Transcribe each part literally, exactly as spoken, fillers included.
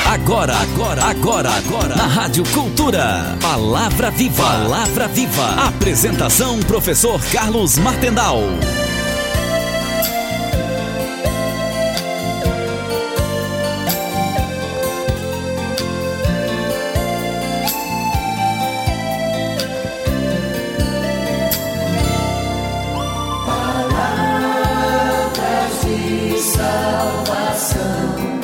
Agora, agora, agora, agora, na Rádio Cultura. Palavra Viva. Palavra Viva. Apresentação, professor Carlos Martendal. Palavras de salvação.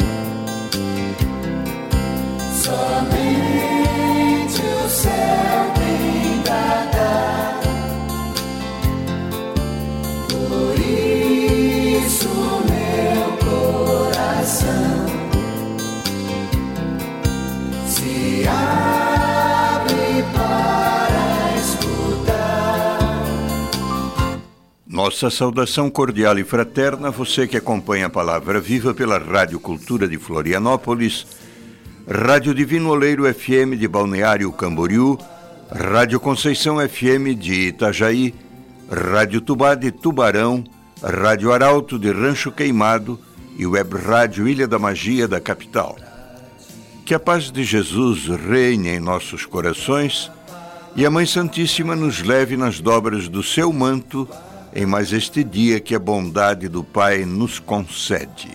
Somente o céu tem pra dar. Por isso meu coração se abre para escutar. Nossa saudação cordial e fraterna a você que acompanha a Palavra Viva pela Rádio Cultura de Florianópolis, Rádio Divino Oleiro F M de Balneário Camboriú, Rádio Conceição F M de Itajaí, Rádio Tubá de Tubarão, Rádio Arauto de Rancho Queimado e Web Rádio Ilha da Magia da capital. Que a paz de Jesus reine em nossos corações e a Mãe Santíssima nos leve nas dobras do seu manto em mais este dia que a bondade do Pai nos concede.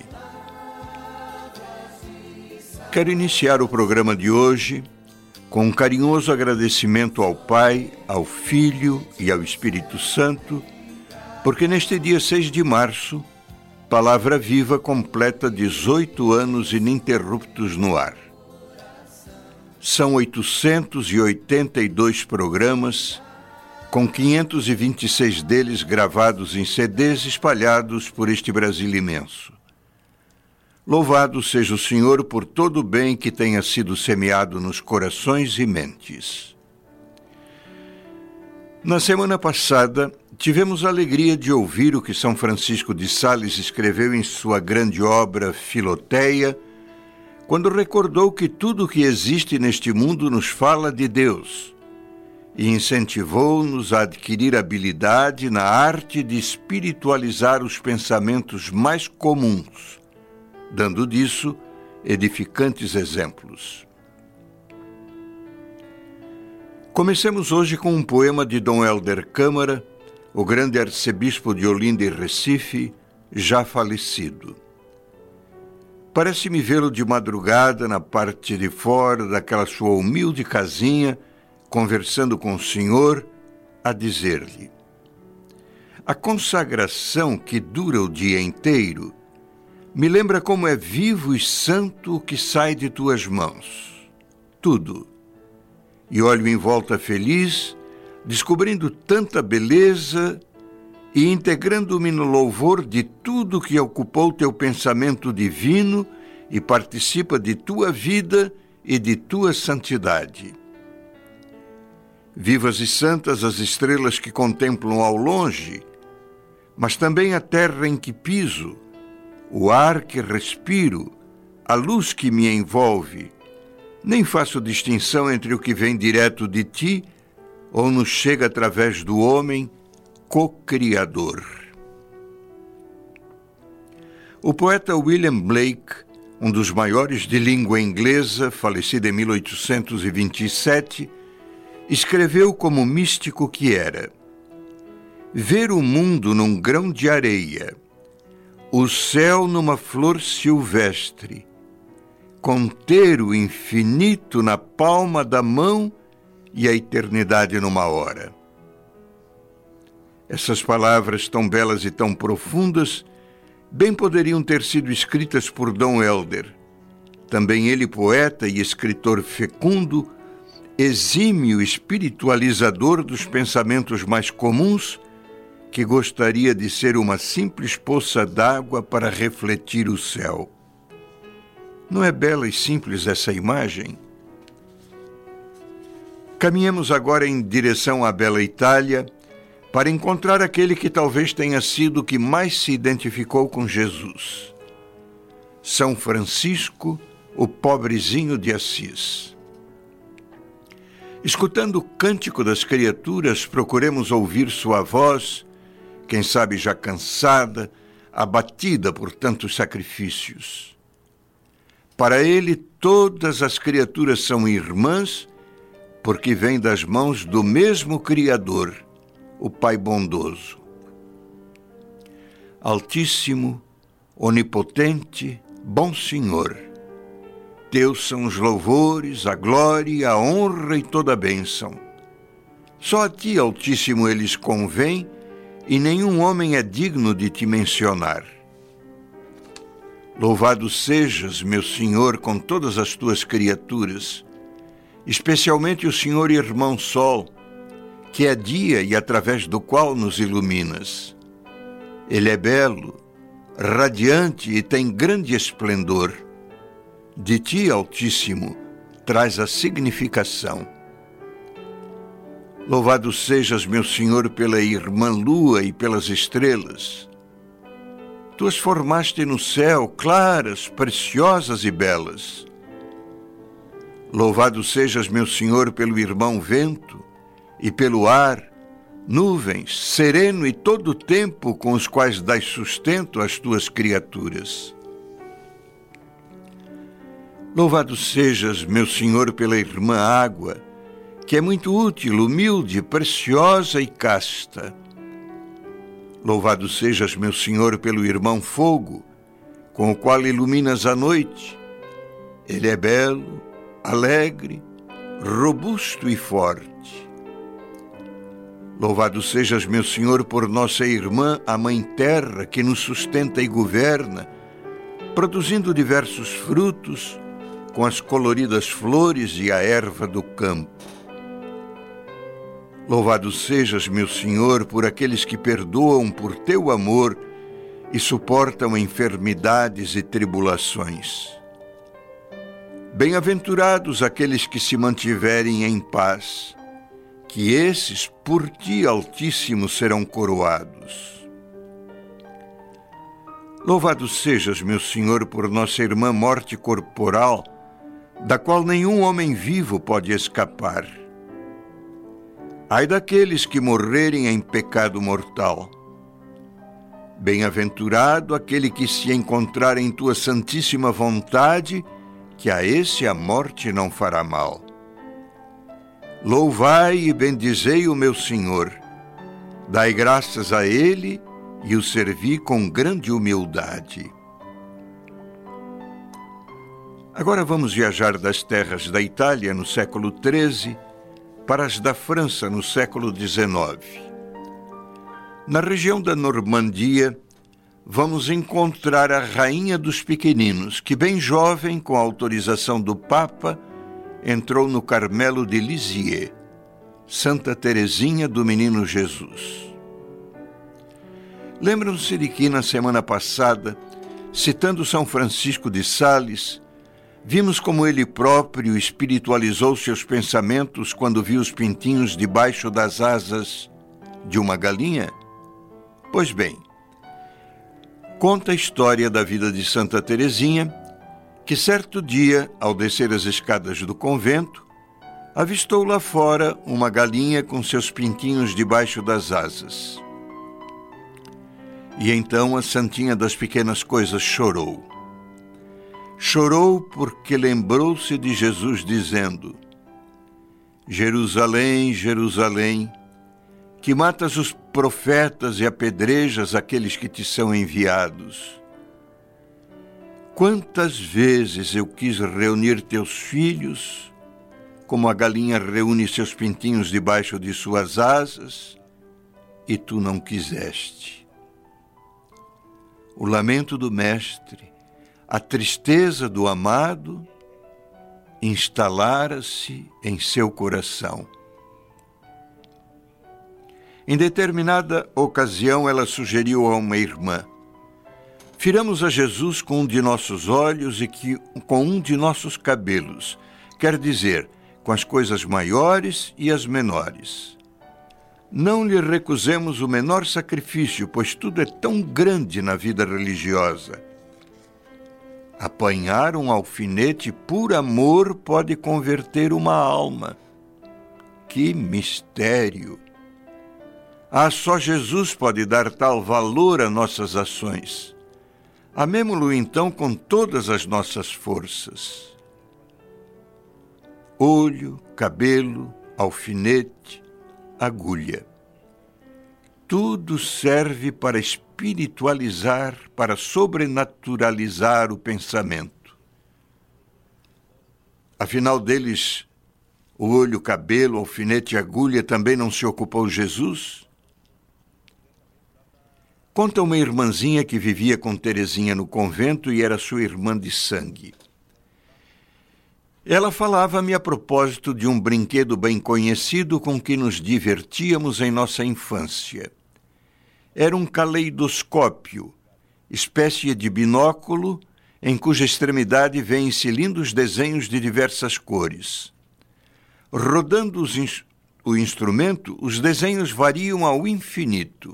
Quero iniciar o programa de hoje com um carinhoso agradecimento ao Pai, ao Filho e ao Espírito Santo, porque neste dia seis de março, Palavra Viva completa dezoito anos ininterruptos no ar. São oitocentos e oitenta e dois programas, com quinhentos e vinte e seis deles gravados em C Ds espalhados por este Brasil imenso. Louvado seja o Senhor por todo o bem que tenha sido semeado nos corações e mentes. Na semana passada, tivemos a alegria de ouvir o que São Francisco de Sales escreveu em sua grande obra Filoteia, quando recordou que tudo o que existe neste mundo nos fala de Deus e incentivou-nos a adquirir habilidade na arte de espiritualizar os pensamentos mais comuns, dando disso edificantes exemplos. Comecemos hoje com um poema de Dom Helder Câmara, o grande arcebispo de Olinda e Recife, já falecido. Parece-me vê-lo de madrugada na parte de fora daquela sua humilde casinha, conversando com o Senhor, a dizer-lhe: a consagração que dura o dia inteiro me lembra como é vivo e santo o que sai de tuas mãos. Tudo. E olho em volta feliz, descobrindo tanta beleza e integrando-me no louvor de tudo que ocupou teu pensamento divino e participa de tua vida e de tua santidade. Vivas e santas as estrelas que contemplam ao longe, mas também a terra em que piso, o ar que respiro, a luz que me envolve. Nem faço distinção entre o que vem direto de ti ou nos chega através do homem, co-criador. O poeta William Blake, um dos maiores de língua inglesa, falecido em mil oitocentos e vinte e sete, escreveu como místico que era: ver o mundo num grão de areia, o céu numa flor silvestre, conter o infinito na palma da mão e a eternidade numa hora. Essas palavras tão belas e tão profundas bem poderiam ter sido escritas por Dom Helder, também ele poeta e escritor fecundo, exímio espiritualizador dos pensamentos mais comuns, que gostaria de ser uma simples poça d'água para refletir o céu. Não é bela e simples essa imagem? Caminhemos agora em direção à bela Itália para encontrar aquele que talvez tenha sido o que mais se identificou com Jesus. São Francisco, o pobrezinho de Assis. Escutando o cântico das criaturas, procuremos ouvir sua voz, quem sabe já cansada, abatida por tantos sacrifícios. Para ele, todas as criaturas são irmãs, porque vêm das mãos do mesmo Criador, o Pai bondoso. Altíssimo, onipotente, bom Senhor, teus são os louvores, a glória, a honra e toda a bênção. Só a ti, Altíssimo, eles convêm, e nenhum homem é digno de te mencionar. Louvado sejas, meu Senhor, com todas as tuas criaturas, especialmente o Senhor Irmão Sol, que é dia e através do qual nos iluminas. Ele é belo, radiante e tem grande esplendor. De ti, Altíssimo, traz a significação. Louvado sejas, meu Senhor, pela irmã Lua e pelas estrelas. Tu as formaste no céu, claras, preciosas e belas. Louvado sejas, meu Senhor, pelo irmão Vento e pelo ar, nuvens, sereno e todo o tempo com os quais dás sustento às tuas criaturas. Louvado sejas, meu Senhor, pela irmã Água, que é muito útil, humilde, preciosa e casta. Louvado sejas, meu Senhor, pelo irmão Fogo, com o qual iluminas a noite. Ele é belo, alegre, robusto e forte. Louvado sejas, meu Senhor, por nossa irmã, a Mãe Terra, que nos sustenta e governa, produzindo diversos frutos, com as coloridas flores e a erva do campo. Louvado sejas, meu Senhor, por aqueles que perdoam por teu amor e suportam enfermidades e tribulações. Bem-aventurados aqueles que se mantiverem em paz, que esses, por ti, Altíssimo, serão coroados. Louvado sejas, meu Senhor, por nossa irmã morte corporal, da qual nenhum homem vivo pode escapar. Ai daqueles que morrerem em pecado mortal. Bem-aventurado aquele que se encontrar em tua santíssima vontade, que a esse a morte não fará mal. Louvai e bendizei o meu Senhor. Dai graças a ele e o servi com grande humildade. Agora vamos viajar das terras da Itália no século treze para as da França no século dezenove. Na região da Normandia, vamos encontrar a Rainha dos Pequeninos, que bem jovem, com a autorização do Papa, entrou no Carmelo de Lisieux, Santa Teresinha do Menino Jesus. Lembram-se de que, na semana passada, citando São Francisco de Sales, vimos como ele próprio espiritualizou seus pensamentos quando viu os pintinhos debaixo das asas de uma galinha? Pois bem, conta a história da vida de Santa Teresinha, que certo dia, ao descer as escadas do convento, avistou lá fora uma galinha com seus pintinhos debaixo das asas. E então a Santinha das Pequenas Coisas chorou. Chorou porque lembrou-se de Jesus dizendo: Jerusalém, Jerusalém, que matas os profetas e apedrejas aqueles que te são enviados. Quantas vezes eu quis reunir teus filhos, como a galinha reúne seus pintinhos debaixo de suas asas, e tu não quiseste. O lamento do Mestre, a tristeza do amado, instalara-se em seu coração. Em determinada ocasião, ela sugeriu a uma irmã: firamos a Jesus com um de nossos olhos e que, com um de nossos cabelos, quer dizer, com as coisas maiores e as menores. Não lhe recusemos o menor sacrifício, pois tudo é tão grande na vida religiosa. Apanhar um alfinete por amor pode converter uma alma. Que mistério! Ah, só Jesus pode dar tal valor a nossas ações. Amemo-lo então com todas as nossas forças. Olho, cabelo, alfinete, agulha. Tudo serve para espiritualizar, para sobrenaturalizar o pensamento. Afinal deles, o olho, cabelo, alfinete e agulha também não se ocupou Jesus? Conta uma irmãzinha que vivia com Teresinha no convento e era sua irmã de sangue. Ela falava-me a propósito de um brinquedo bem conhecido com que nos divertíamos em nossa infância. Era um caleidoscópio, espécie de binóculo em cuja extremidade vêem-se lindos desenhos de diversas cores. Rodando os in- o instrumento, os desenhos variam ao infinito.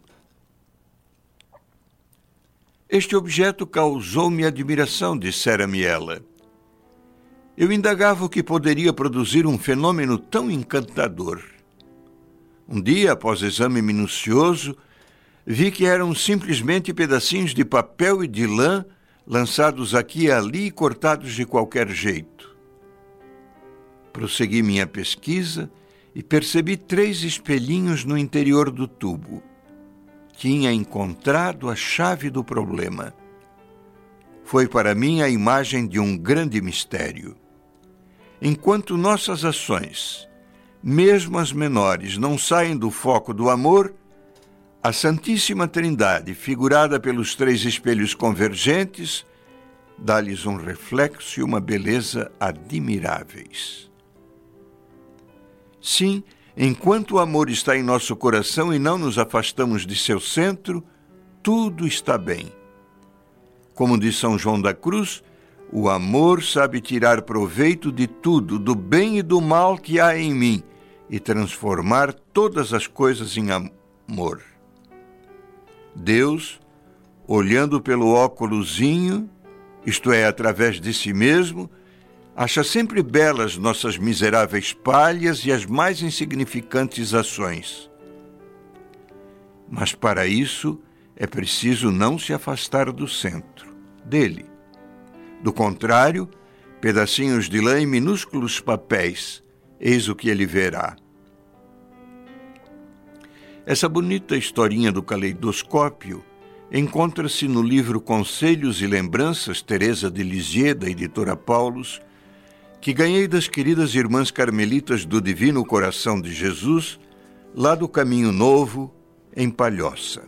Este objeto causou-me admiração, dissera-me ela. Eu indagava o que poderia produzir um fenômeno tão encantador. Um dia, após exame minucioso, vi que eram simplesmente pedacinhos de papel e de lã lançados aqui e ali e cortados de qualquer jeito. Prossegui minha pesquisa e percebi três espelhinhos no interior do tubo. Tinha encontrado a chave do problema. Foi para mim a imagem de um grande mistério. Enquanto nossas ações, mesmo as menores, não saem do foco do amor, a Santíssima Trindade, figurada pelos três espelhos convergentes, dá-lhes um reflexo e uma beleza admiráveis. Sim, enquanto o amor está em nosso coração e não nos afastamos de seu centro, tudo está bem. Como diz São João da Cruz, o amor sabe tirar proveito de tudo, do bem e do mal que há em mim, e transformar todas as coisas em amor. Deus, olhando pelo óculosinho, isto é, através de si mesmo, acha sempre belas nossas miseráveis palhas e as mais insignificantes ações. Mas para isso é preciso não se afastar do centro, dele. Do contrário, pedacinhos de lã e minúsculos papéis, eis o que ele verá. Essa bonita historinha do caleidoscópio encontra-se no livro Conselhos e Lembranças, Teresa de Lisieux, da editora Paulus, que ganhei das queridas irmãs carmelitas do Divino Coração de Jesus, lá do Caminho Novo, em Palhoça.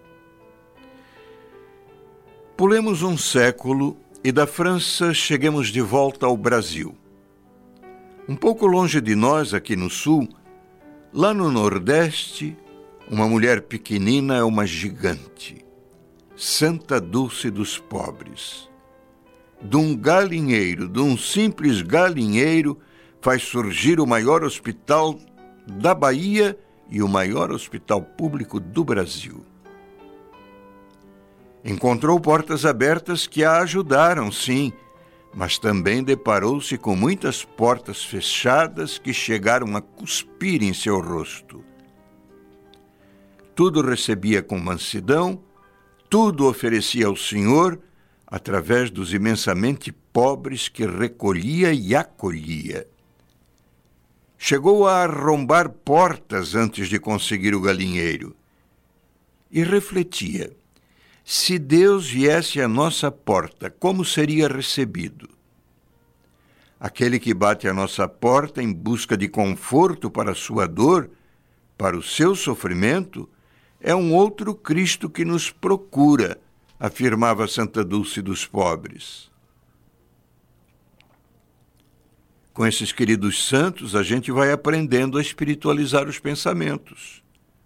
Pulemos um século e da França cheguemos de volta ao Brasil. Um pouco longe de nós, aqui no sul, lá no Nordeste, uma mulher pequenina é uma gigante, Santa Dulce dos pobres. De um galinheiro, de um simples galinheiro, faz surgir o maior hospital da Bahia e o maior hospital público do Brasil. Encontrou portas abertas que a ajudaram, sim, mas também deparou-se com muitas portas fechadas que chegaram a cuspir em seu rosto. Tudo recebia com mansidão, tudo oferecia ao Senhor, através dos imensamente pobres que recolhia e acolhia. Chegou a arrombar portas antes de conseguir o galinheiro. E refletia, se Deus viesse à nossa porta, como seria recebido? Aquele que bate à nossa porta em busca de conforto para a sua dor, para o seu sofrimento, é um outro Cristo que nos procura, afirmava Santa Dulce dos pobres. Com esses queridos santos, a gente vai aprendendo a espiritualizar os pensamentos.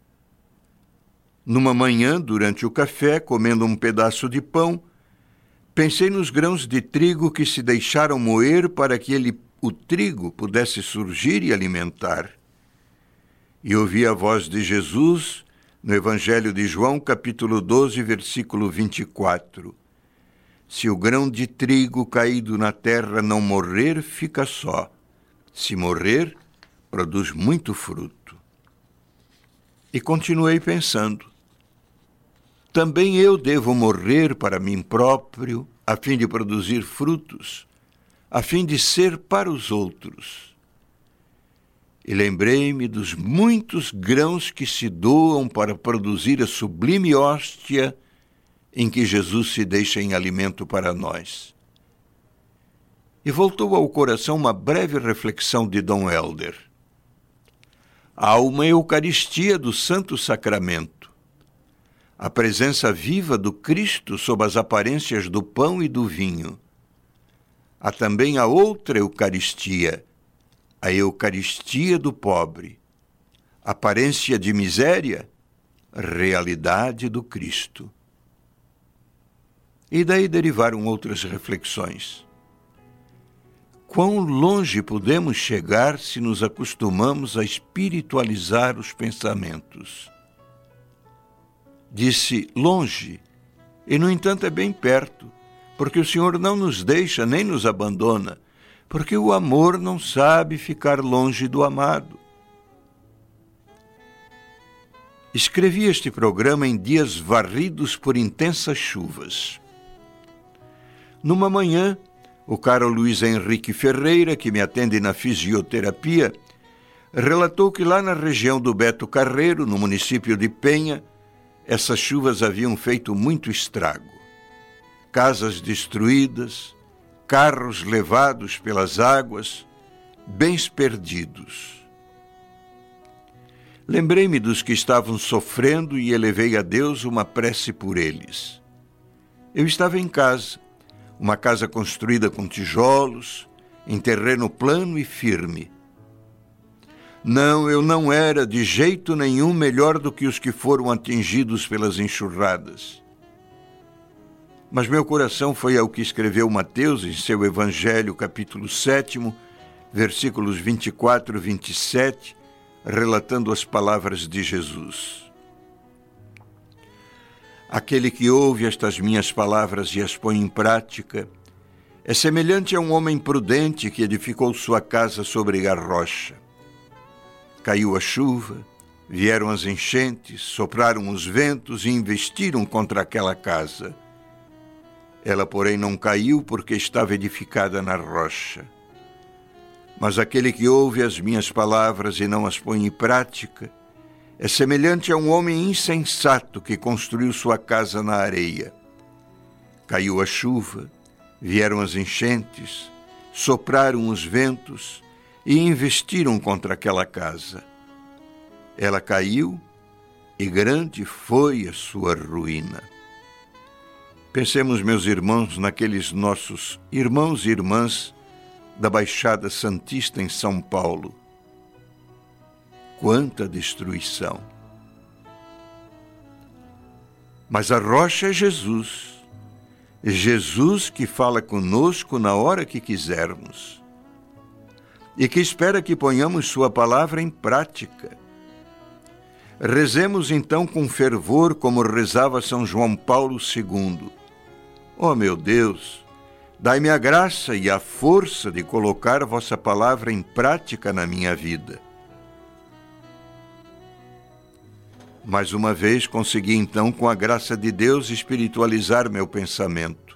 Numa manhã, durante o café, comendo um pedaço de pão, pensei nos grãos de trigo que se deixaram moer para que ele, o trigo pudesse surgir e alimentar. E ouvi a voz de Jesus no Evangelho de João, capítulo doze, versículo vinte e quatro. Se o grão de trigo caído na terra não morrer, fica só. Se morrer, produz muito fruto. E continuei pensando. também eu devo morrer para mim próprio, a fim de produzir frutos, a fim de ser para os outros. E lembrei-me dos muitos grãos que se doam para produzir a sublime hóstia em que Jesus se deixa em alimento para nós. E voltou ao coração uma breve reflexão de Dom Helder. Há uma Eucaristia do Santo Sacramento, a presença viva do Cristo sob as aparências do pão e do vinho. Há também a outra Eucaristia, a Eucaristia do pobre, aparência de miséria, realidade do Cristo. E daí derivaram outras reflexões. Quão longe podemos chegar se nos acostumamos a espiritualizar os pensamentos? Disse longe, e no entanto é bem perto, porque o Senhor não nos deixa nem nos abandona, porque o amor não sabe ficar longe do amado. Escrevi este programa em dias varridos por intensas chuvas. Numa manhã, o caro Luiz Henrique Ferreira, que me atende na fisioterapia, relatou que lá na região do Beto Carreiro, no município de Penha, essas chuvas haviam feito muito estrago. Casas destruídas, carros levados pelas águas, bens perdidos. Lembrei-me dos que estavam sofrendo e elevei a Deus uma prece por eles. Eu estava em casa, uma casa construída com tijolos, em terreno plano e firme. Não, eu não era de jeito nenhum melhor do que os que foram atingidos pelas enxurradas. Mas meu coração foi ao que escreveu Mateus em seu Evangelho, capítulo sete, versículos vinte e quatro e vinte e sete, relatando as palavras de Jesus. Aquele que ouve estas minhas palavras e as põe em prática é semelhante a um homem prudente que edificou sua casa sobre a rocha. Caiu a chuva, vieram as enchentes, sopraram os ventos e investiram contra aquela casa. Ela, porém, não caiu porque estava edificada na rocha. Mas aquele que ouve as minhas palavras e não as põe em prática é semelhante a um homem insensato que construiu sua casa na areia. Caiu a chuva, vieram as enchentes, sopraram os ventos e investiram contra aquela casa. Ela caiu e grande foi a sua ruína. Pensemos, meus irmãos, naqueles nossos irmãos e irmãs da Baixada Santista em São Paulo. Quanta destruição! Mas a rocha é Jesus. É Jesus que fala conosco na hora que quisermos e que espera que ponhamos sua palavra em prática. Rezemos então com fervor como rezava São João Paulo segundo. Ó meu Deus, dai-me a graça e a força de colocar a vossa palavra em prática na minha vida. Mais uma vez consegui então, com a graça de Deus, espiritualizar meu pensamento.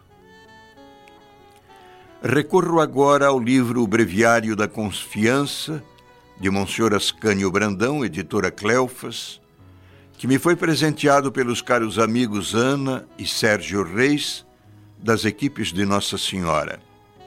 Recorro agora ao livro O Breviário da Confiança, de Monsenhor Ascânio Brandão, editora Cleofas, que me foi presenteado pelos caros amigos Ana e Sérgio Reis, das equipes de Nossa Senhora.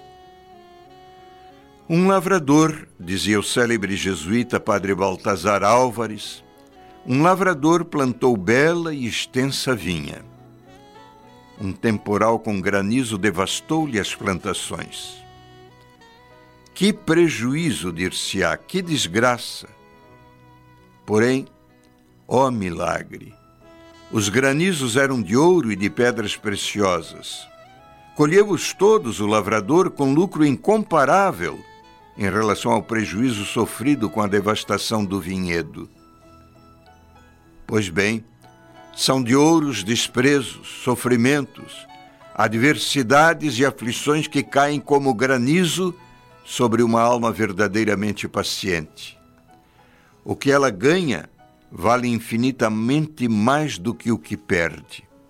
Um lavrador, dizia o célebre jesuíta Padre Baltazar Álvares, um lavrador plantou bela e extensa vinha. Um temporal com granizo devastou-lhe as plantações. Que prejuízo, dir-se-á, que desgraça! Porém, ó milagre! Os granizos eram de ouro e de pedras preciosas. Colheu-os todos o lavrador com lucro incomparável em relação ao prejuízo sofrido com a devastação do vinhedo. Pois bem, são de ouro os desprezos, sofrimentos, adversidades e aflições que caem como granizo sobre uma alma verdadeiramente paciente. O que ela ganha vale infinitamente mais do que o que perde.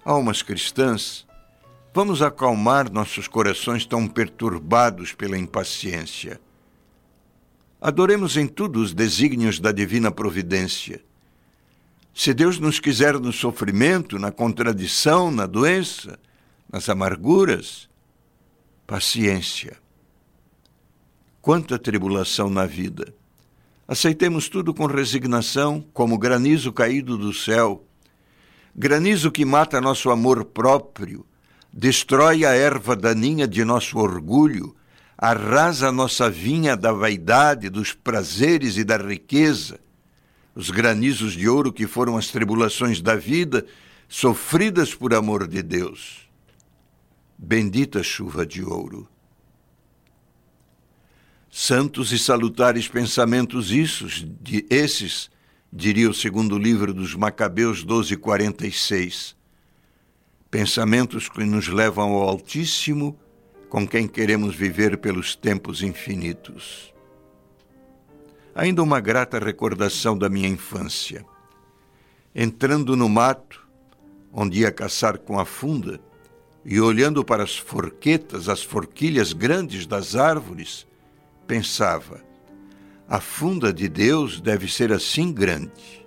Almas cristãs, vamos acalmar nossos corações tão perturbados pela impaciência. Adoremos em tudo os desígnios da divina providência. Se Deus nos quiser no sofrimento, na contradição, na doença, nas amarguras, paciência. Quanta tribulação na vida! Aceitemos tudo com resignação, como granizo caído do céu. Granizo que mata nosso amor próprio, destrói a erva daninha de nosso orgulho, arrasa a nossa vinha da vaidade, dos prazeres e da riqueza. Os granizos de ouro que foram as tribulações da vida, sofridas por amor de Deus. Bendita chuva de ouro. Santos e salutares pensamentos issos, de esses, diria o segundo livro dos Macabeus doze, quarenta e seis. Pensamentos que nos levam ao Altíssimo, com quem queremos viver pelos tempos infinitos. Ainda uma grata recordação da minha infância. Entrando no mato, onde ia caçar com a funda, e olhando para as forquetas, as forquilhas grandes das árvores, pensava, a funda de Deus deve ser assim grande.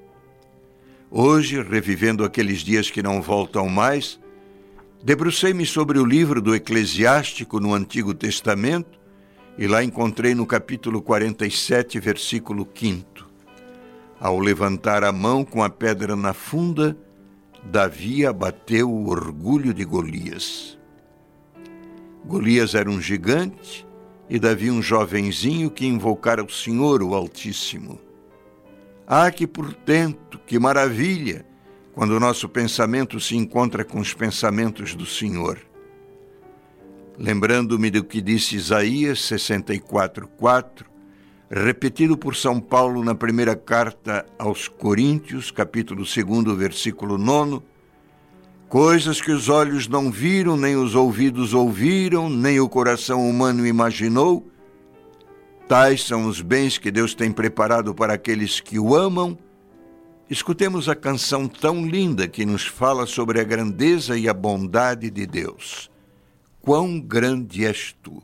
Hoje, revivendo aqueles dias que não voltam mais, debrucei-me sobre o livro do Eclesiástico no Antigo Testamento e lá encontrei no capítulo quarenta e sete, versículo quinto. Ao levantar a mão com a pedra na funda, Davi abateu o orgulho de Golias. Golias era um gigante e Davi um jovenzinho que invocara o Senhor, o Altíssimo. Ah, que portento, que maravilha, quando o nosso pensamento se encontra com os pensamentos do Senhor. Lembrando-me do que disse Isaías sessenta e quatro, quatro, repetido por São Paulo na primeira carta aos Coríntios, capítulo dois, versículo nove, coisas que os olhos não viram, nem os ouvidos ouviram, nem o coração humano imaginou, tais são os bens que Deus tem preparado para aqueles que o amam. Escutemos a canção tão linda que nos fala sobre a grandeza e a bondade de Deus. Quão grande és tu!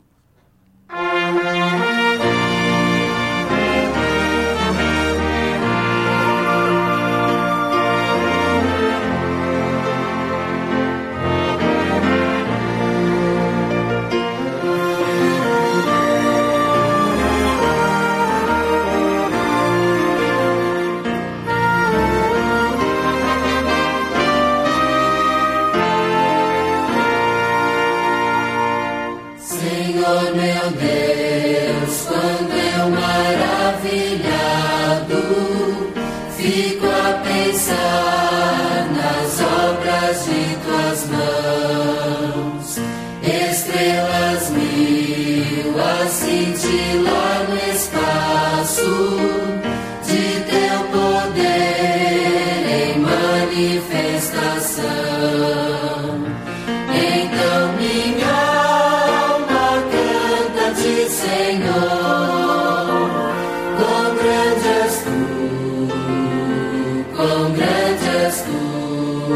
Senhor meu Deus, quando eu maravilhado fico a pensar nas obras de tuas mãos, estrelas mil a cintilar no espaço de teu poder em manifestação. Então minha Senhor, quão grande és tu, quão grande és tu.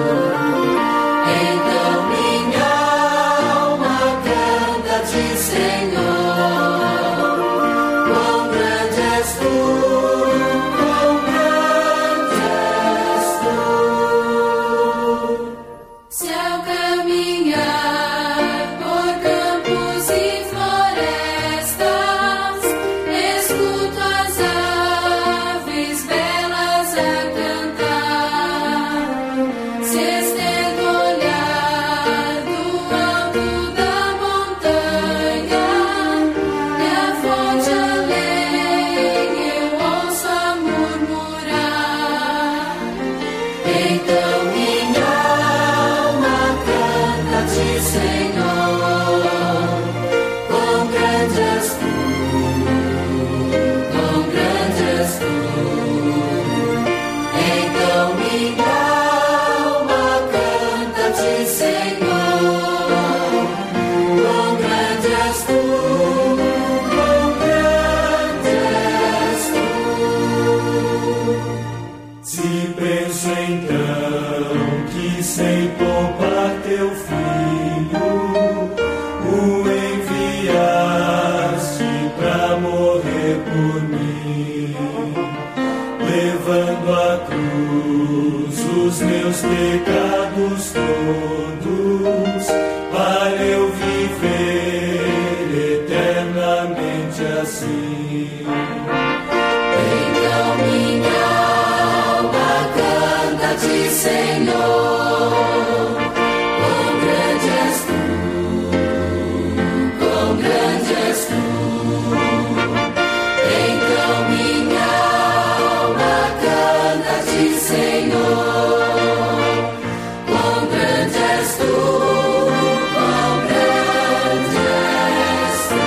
Então minha alma canta-te, Senhor, meus pecados todos, valeu viver eternamente assim. Então minha alma canta-te, Senhor, quão grande és tu, quão grande és tu. Então minha alma canta-te, Senhor, quão grande és tu, quão grande és tu.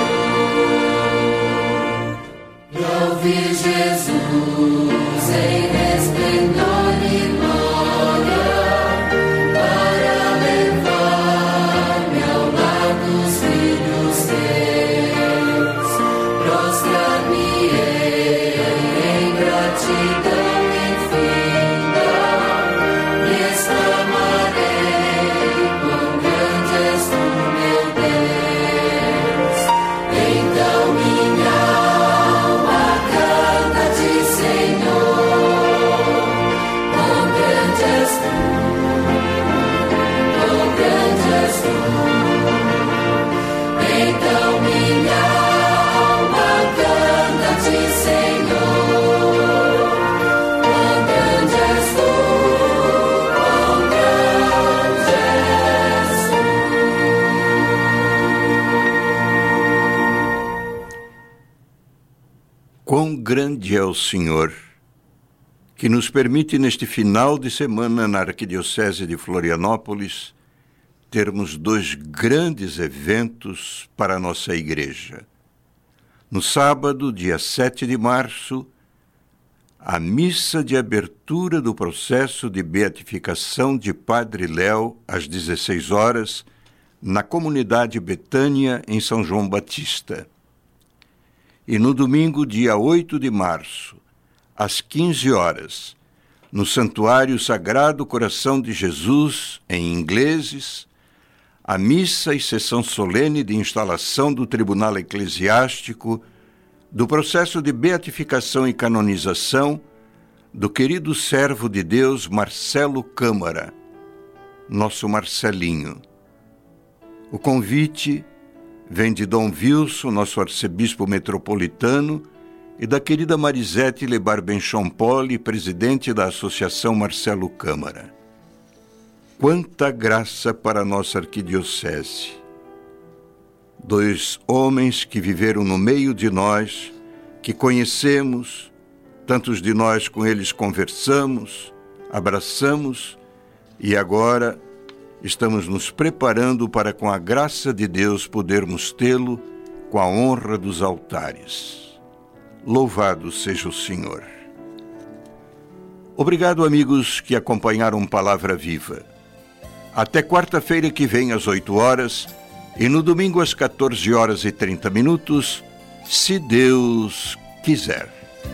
E ao vir Jesus em resplendor e glória, para levar-me ao lar dos filhos teus, prostrar-me-ei em gratidão infinita, me exclamarei, quão grande és tu, meu Deus. Então minha alma canta-te, Senhor, quão grande és tu, quão grande és tu. Então minha alma canta-te, Senhor, quão grande és tu, quão grande és tu. Quão grande é o Senhor, que nos permite neste final de semana na Arquidiocese de Florianópolis termos dois grandes eventos para a nossa igreja. No sábado, dia sete de março, a missa de abertura do processo de beatificação de Padre Léo, às dezesseis horas, na comunidade Betânia, em São João Batista. E no domingo, dia oito de março, às quinze horas, no Santuário Sagrado Coração de Jesus, em Ingleses, a missa e sessão solene de instalação do Tribunal Eclesiástico do processo de beatificação e canonização do querido servo de Deus Marcelo Câmara, nosso Marcelinho. O convite vem de Dom Wilson, nosso arcebispo metropolitano, e da querida Marisete Lebar Benchompoli, presidente da Associação Marcelo Câmara. Quanta graça para a nossa arquidiocese! Dois homens que viveram no meio de nós, que conhecemos, tantos de nós com eles conversamos, abraçamos, e agora estamos nos preparando para, com a graça de Deus, podermos tê-lo com a honra dos altares. Louvado seja o Senhor. Obrigado, amigos que acompanharam Palavra Viva. Até quarta-feira que vem, às oito horas, e no domingo, às quatorze horas e trinta minutos, se Deus quiser.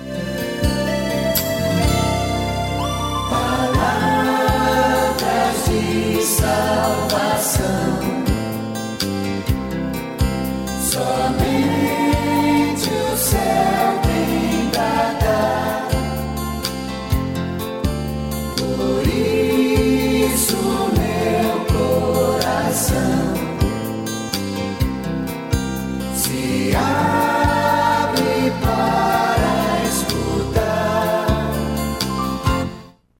Palavras de salvação, somente o céu tem pra dar. Por isso meu coração se